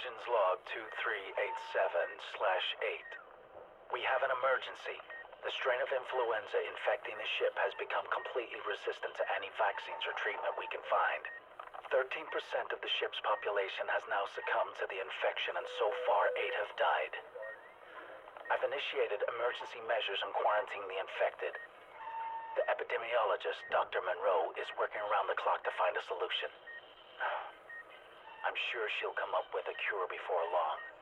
Collisions log 2387/8. We have an emergency. The strain of influenza infecting the ship has become completely resistant to any vaccines or treatment we can find. 13% of the ship's population has now succumbed to the infection, and so far 8 have died. I've initiated emergency measures and quarantined the infected. The epidemiologist, Dr. Monroe, is working around the clock to find a solution. I'm sure she'll come up with a cure before long.